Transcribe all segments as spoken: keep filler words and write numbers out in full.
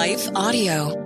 Life Audio.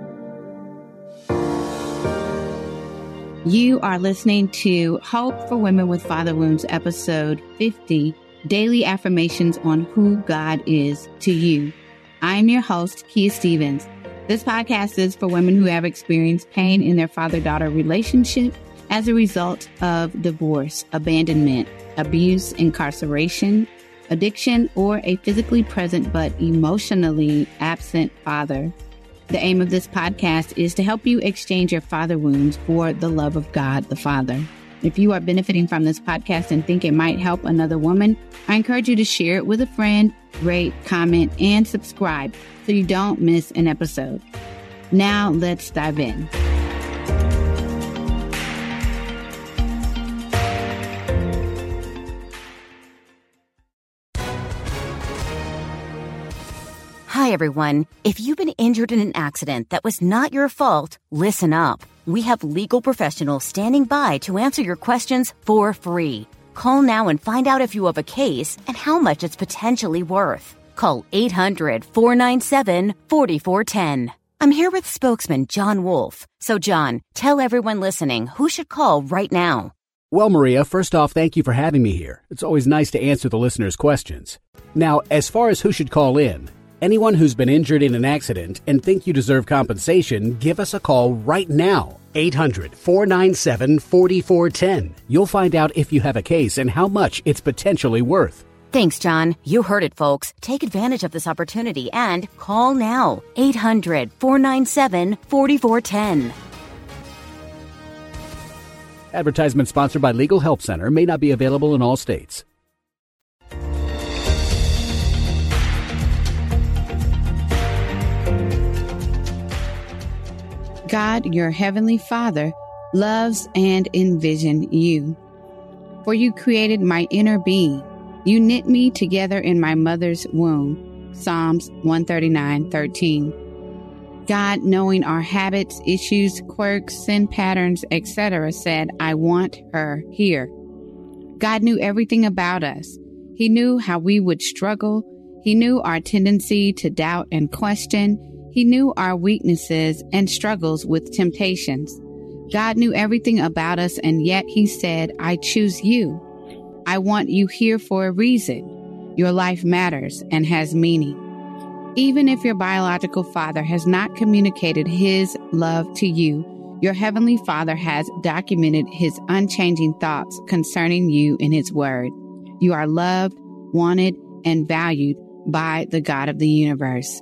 You are listening to Hope for Women with Father Wounds, episode fifty, Daily Affirmations on Who God Is to You. I'm your host, Kia Stevens. This podcast is for women who have experienced pain in their father-daughter relationship as a result of divorce, abandonment, abuse, incarceration, addiction, or a physically present but emotionally absent father. The aim of this podcast is to help you exchange your father wounds for the love of God the Father. If you are benefiting from this podcast and think it might help another woman, I encourage you to share it with a friend, rate, comment, and subscribe so you don't miss an episode. Now let's dive in. Hi, everyone. If you've been injured in an accident that was not your fault, listen up. We have legal professionals standing by to answer your questions for free. Call now and find out if you have a case and how much it's potentially worth. Call eight hundred, four nine seven, four four one zero. I'm here with spokesman John Wolf. So, John, tell everyone listening who should call right now. Well, Maria, first off, thank you for having me here. It's always nice to answer the listeners' questions. Now, as far as who should call in, anyone who's been injured in an accident and think you deserve compensation, give us a call right now. eight hundred, four nine seven, four four one zero. You'll find out if you have a case and how much it's potentially worth. Thanks, John. You heard it, folks. Take advantage of this opportunity and call now. eight hundred, four nine seven, four four one zero. Advertisement sponsored by Legal Help Center. May not be available in all states. God, your heavenly Father, loves and envisioned you. For you created my inner being. You knit me together in my mother's womb. Psalms one thirty-nine, thirteen. God, knowing our habits, issues, quirks, sin patterns, et cetera, said, I want her here. God knew everything about us. He knew how we would struggle. He knew our tendency to doubt and question. He knew our weaknesses and struggles with temptations. God knew everything about us, and yet he said, I choose you. I want you here for a reason. Your life matters and has meaning. Even if your biological father has not communicated his love to you, your heavenly Father has documented his unchanging thoughts concerning you in his word. You are loved, wanted, and valued by the God of the universe.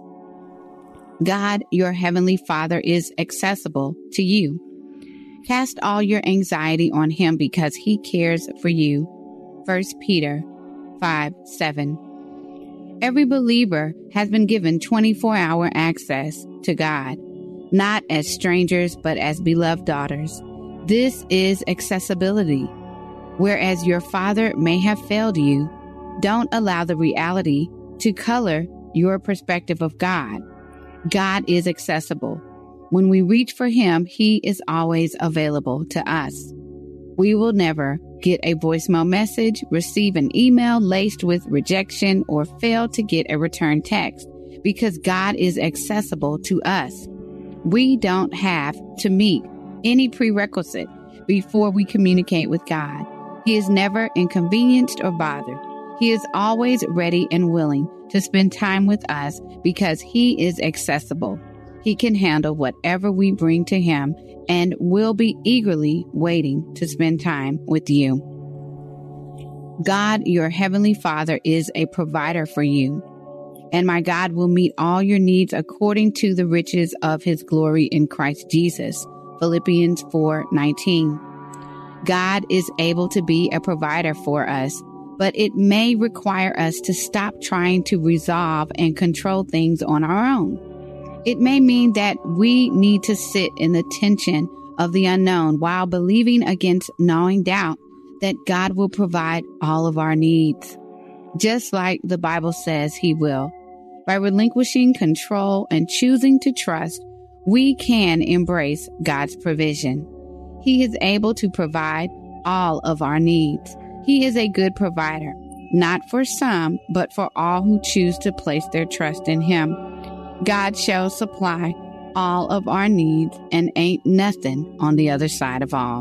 God, your heavenly Father, is accessible to you. Cast all your anxiety on him because he cares for you. First Peter five, seven. Every believer has been given twenty-four hour access to God, not as strangers, but as beloved daughters. This is accessibility. Whereas your father may have failed you, don't allow the reality to color your perspective of God. God is accessible. When we reach for him, he is always available to us. We will never get a voicemail message, receive an email laced with rejection, or fail to get a return text because God is accessible to us. We don't have to meet any prerequisite before we communicate with God. He is never inconvenienced or bothered. He is always ready and willing to spend time with us because he is accessible. He can handle whatever we bring to him and will be eagerly waiting to spend time with you. God, your heavenly Father, is a provider for you, and my God will meet all your needs according to the riches of his glory in Christ Jesus. Philippians four nineteen. God is able to be a provider for us, but it may require us to stop trying to resolve and control things on our own. It may mean that we need to sit in the tension of the unknown while believing against gnawing doubt that God will provide all of our needs, just like the Bible says he will. By relinquishing control and choosing to trust, we can embrace God's provision. He is able to provide all of our needs. He is a good provider, not for some, but for all who choose to place their trust in him. God shall supply all of our needs, and ain't nothing on the other side of all.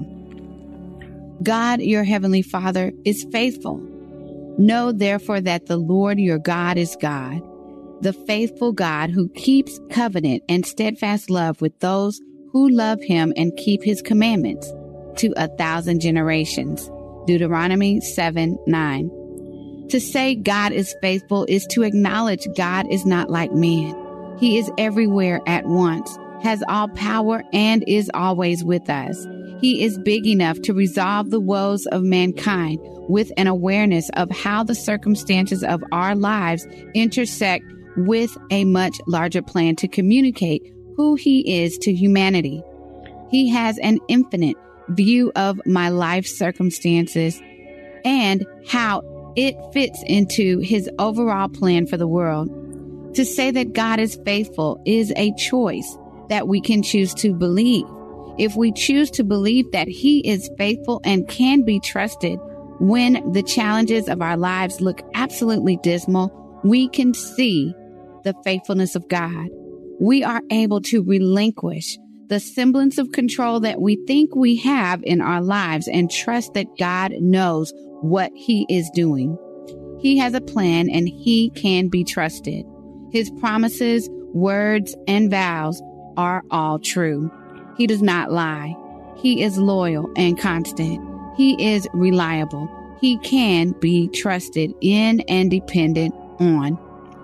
God, your heavenly Father, is faithful. Know therefore that the Lord your God is God, the faithful God who keeps covenant and steadfast love with those who love him and keep his commandments to a thousand generations. Deuteronomy seven nine. To say God is faithful is to acknowledge God is not like man. He is everywhere at once, has all power, and is always with us. He is big enough to resolve the woes of mankind with an awareness of how the circumstances of our lives intersect with a much larger plan to communicate who he is to humanity. He has an infinite view of my life circumstances and how it fits into his overall plan for the world. To say that God is faithful is a choice that we can choose to believe. If we choose to believe that he is faithful and can be trusted when the challenges of our lives look absolutely dismal, we can see the faithfulness of God. We are able to relinquish the semblance of control that we think we have in our lives and trust that God knows what he is doing. He has a plan and he can be trusted. His promises, words, and vows are all true. He does not lie. He is loyal and constant. He is reliable. He can be trusted in and dependent on.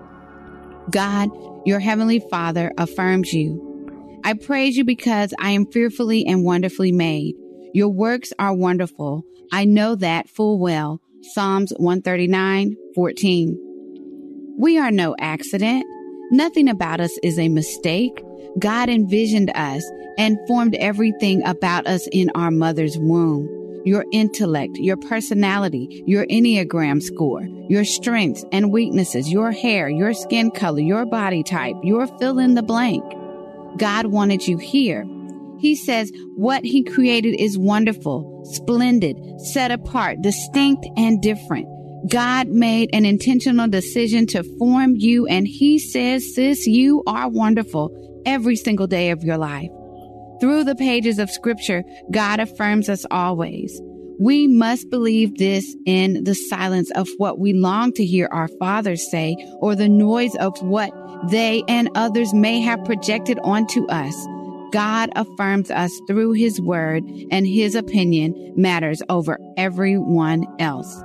God, your heavenly Father, affirms you. I praise you because I am fearfully and wonderfully made. Your works are wonderful. I know that full well. Psalms one thirty-nine fourteen. We are no accident. Nothing about us is a mistake. God envisioned us and formed everything about us in our mother's womb. Your intellect, your personality, your Enneagram score, your strengths and weaknesses, your hair, your skin color, your body type, your fill in the blank. God wanted you here. He says what he created is wonderful, splendid, set apart, distinct, and different. God made an intentional decision to form you, and he says, sis, you are wonderful every single day of your life. Through the pages of Scripture, God affirms us always. We must believe this in the silence of what we long to hear our fathers say, or the noise of what they and others may have projected onto us. God affirms us through his word, and his opinion matters over everyone else.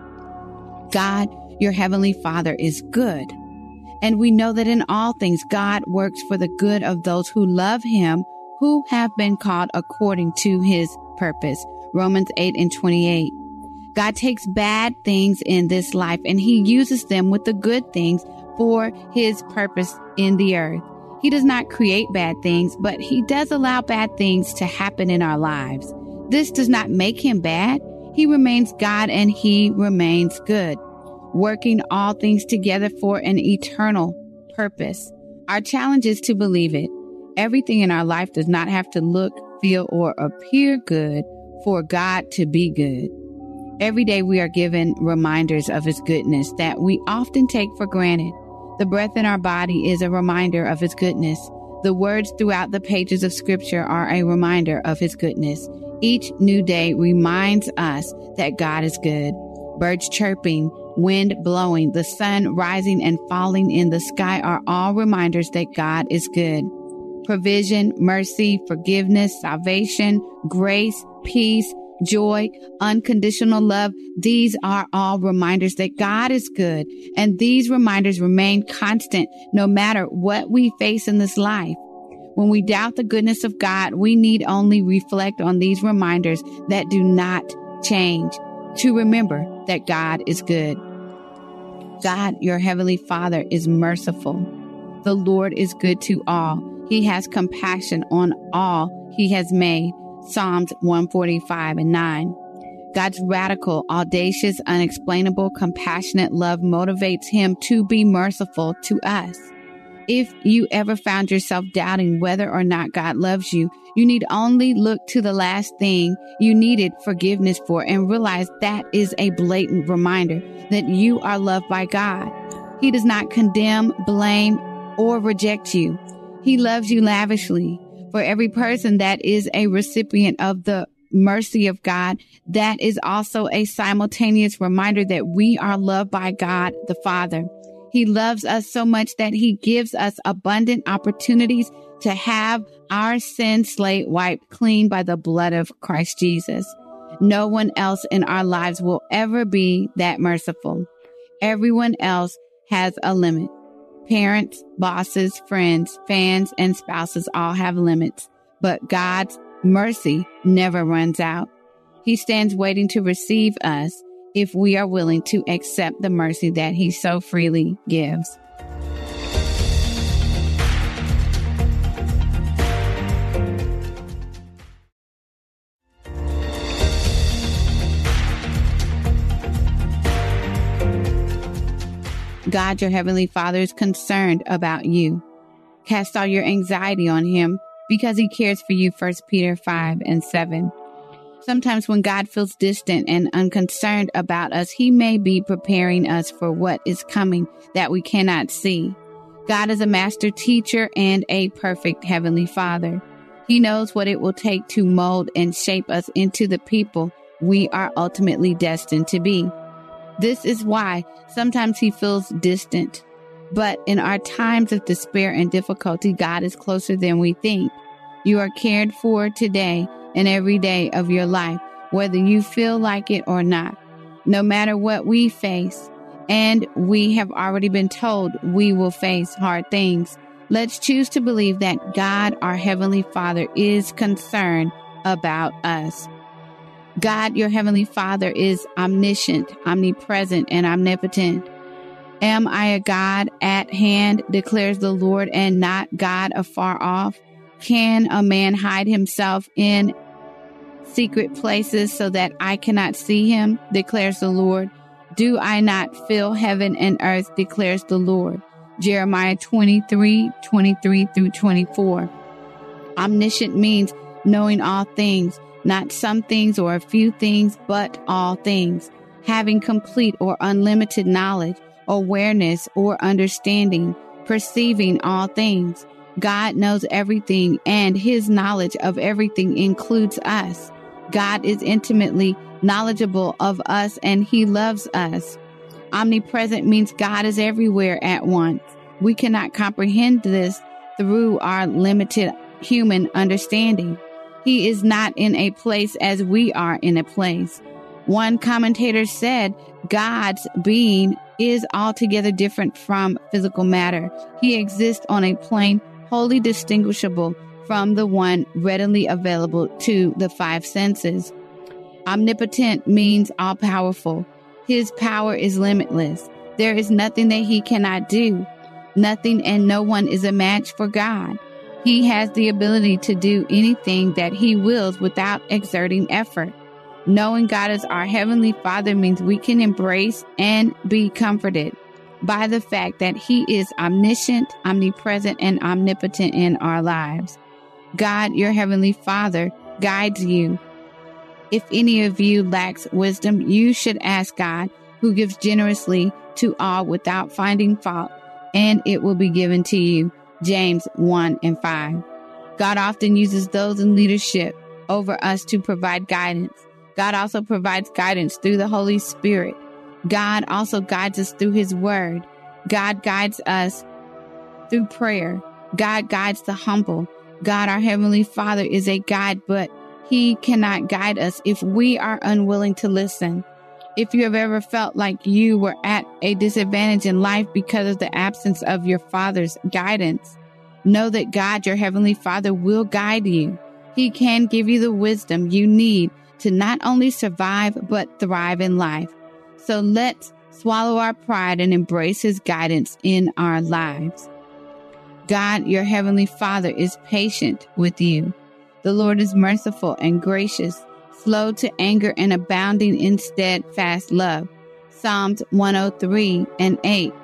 God, your heavenly Father, is good. And we know that in all things, God works for the good of those who love him, who have been called according to his purpose. Romans eight and twenty-eight. God takes bad things in this life and he uses them with the good things for his purpose in the earth. He does not create bad things, but he does allow bad things to happen in our lives. This does not make him bad. He remains God and he remains good, working all things together for an eternal purpose. Our challenge is to believe it. Everything in our life does not have to look, feel, or appear good for God to be good. Every day we are given reminders of his goodness that we often take for granted. The breath in our body is a reminder of his goodness. The words throughout the pages of Scripture are a reminder of his goodness. Each new day reminds us that God is good. Birds chirping, wind blowing, the sun rising and falling in the sky are all reminders that God is good. Provision, mercy, forgiveness, salvation, grace, peace, joy, unconditional love. These are all reminders that God is good. And these reminders remain constant no matter what we face in this life. When we doubt the goodness of God, we need only reflect on these reminders that do not change to remember that God is good. God, your heavenly Father, is merciful. The Lord is good to all. He has compassion on all he has made. Psalms one forty-five and nine. God's radical, audacious, unexplainable, compassionate love motivates him to be merciful to us. If you ever found yourself doubting whether or not God loves you, you need only look to the last thing you needed forgiveness for and realize that is a blatant reminder that you are loved by God. He does not condemn, blame, or reject you. He loves you lavishly. For every person that is a recipient of the mercy of God, that is also a simultaneous reminder that we are loved by God the Father. He loves us so much that he gives us abundant opportunities to have our sin slate wiped clean by the blood of Christ Jesus. No one else in our lives will ever be that merciful. Everyone else has a limit. Parents, bosses, friends, fans, and spouses all have limits, but God's mercy never runs out. He stands waiting to receive us if we are willing to accept the mercy that he so freely gives. God, your heavenly Father, is concerned about you. Cast all your anxiety on him because he cares for you. First Peter five and seven. Sometimes when God feels distant and unconcerned about us, he may be preparing us for what is coming that we cannot see. God is a master teacher and a perfect heavenly Father. He knows what it will take to mold and shape us into the people we are ultimately destined to be. This is why sometimes he feels distant. But in our times of despair and difficulty, God is closer than we think. You are cared for today and every day of your life, whether you feel like it or not. No matter what we face, and we have already been told we will face hard things, let's choose to believe that God, our Heavenly Father, is concerned about us. God, your Heavenly Father, is omniscient, omnipresent, and omnipotent. Am I a God at hand, declares the Lord, and not God afar off? Can a man hide himself in secret places so that I cannot see him, declares the Lord? Do I not fill heaven and earth, declares the Lord? Jeremiah twenty-three, twenty-three through twenty-four. Omniscient means knowing all things, not some things or a few things, but all things. Having complete or unlimited knowledge, awareness, or understanding, perceiving all things. God knows everything, and his knowledge of everything includes us. God is intimately knowledgeable of us, and he loves us. Omnipresent means God is everywhere at once. We cannot comprehend this through our limited human understanding. He is not in a place as we are in a place. One commentator said, God's being is altogether different from physical matter. He exists on a plane wholly distinguishable from the one readily available to the five senses. Omnipotent means all-powerful. His power is limitless. There is nothing that he cannot do. Nothing and no one is a match for God. He has the ability to do anything that he wills without exerting effort. Knowing God as our Heavenly Father means we can embrace and be comforted by the fact that he is omniscient, omnipresent, and omnipotent in our lives. God, your Heavenly Father, guides you. If any of you lacks wisdom, you should ask God, who gives generously to all without finding fault, and it will be given to you. James one and five. God often uses those in leadership over us to provide guidance. God also provides guidance through the Holy Spirit. God also guides us through his word. God guides us through prayer. God guides the humble. God, our Heavenly Father, is a guide, but he cannot guide us if we are unwilling to listen. If you have ever felt like you were at a disadvantage in life because of the absence of your Father's guidance, know that God, your Heavenly Father, will guide you. He can give you the wisdom you need to not only survive, but thrive in life. So let's swallow our pride and embrace his guidance in our lives. God, your Heavenly Father, is patient with you. The Lord is merciful and gracious, slow to anger and abounding in steadfast love. Psalms one oh three and eight.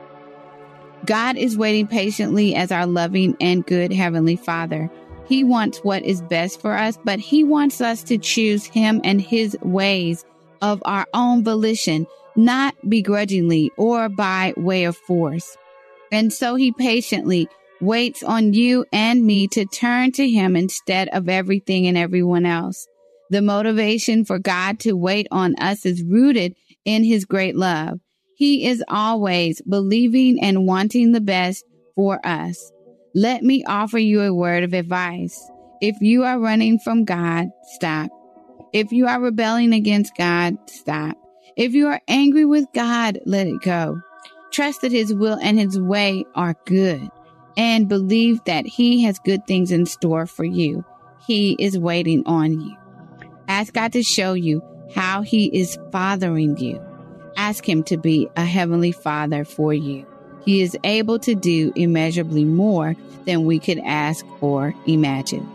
God is waiting patiently as our loving and good Heavenly Father. He wants what is best for us, but he wants us to choose him and his ways of our own volition, not begrudgingly or by way of force. And so he patiently waits on you and me to turn to him instead of everything and everyone else. The motivation for God to wait on us is rooted in his great love. He is always believing and wanting the best for us. Let me offer you a word of advice. If you are running from God, stop. If you are rebelling against God, stop. If you are angry with God, let it go. Trust that his will and his way are good, and believe that he has good things in store for you. He is waiting on you. Ask God to show you how he is fathering you. Ask him to be a heavenly father for you. He is able to do immeasurably more than we could ask or imagine.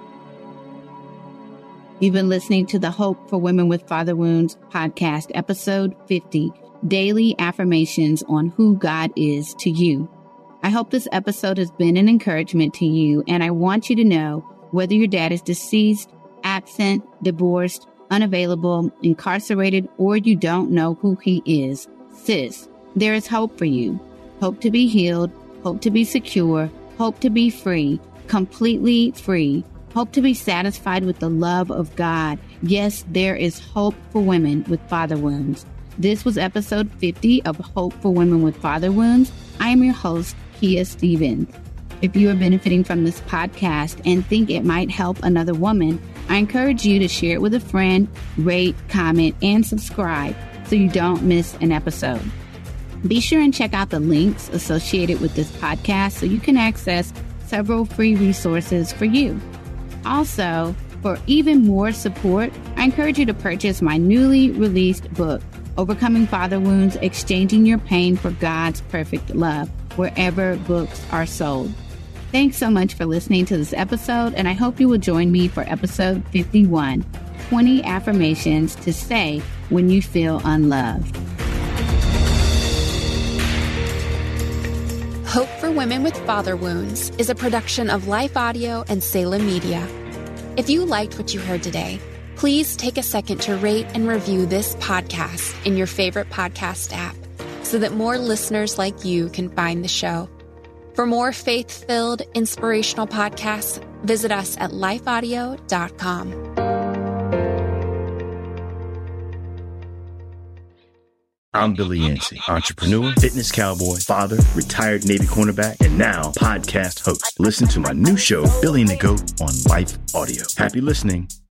You've been listening to the Hope for Women with Father Wounds podcast, episode fifty, Daily Affirmations on Who God Is to You. I hope this episode has been an encouragement to you, and I want you to know whether your dad is deceased, absent, divorced, unavailable, incarcerated, or you don't know who he is, sis, there is hope for you. Hope to be healed, hope to be secure, hope to be free, completely free, hope to be satisfied with the love of God. Yes, there is hope for women with father wounds. This was episode fifty of Hope for Women with Father Wounds. I am your host, Kia Stevens. If you are benefiting from this podcast and think it might help another woman, I encourage you to share it with a friend, rate, comment, and subscribe so you don't miss an episode. Be sure and check out the links associated with this podcast so you can access several free resources for you. Also, for even more support, I encourage you to purchase my newly released book, Overcoming Father Wounds, Exchanging Your Pain for God's Perfect Love, wherever books are sold. Thanks so much for listening to this episode, and I hope you will join me for episode fifty-one, twenty Affirmations to Say When You Feel Unloved. Hope for Women with Father Wounds is a production of Life Audio and Salem Media. If you liked what you heard today, please take a second to rate and review this podcast in your favorite podcast app so that more listeners like you can find the show. For more faith-filled, inspirational podcasts, visit us at life audio dot com. I'm Billy Yancey, entrepreneur, fitness cowboy, father, retired Navy cornerback, and now podcast host. Listen to my new show, Billy and the Goat, on Life Audio. Happy listening.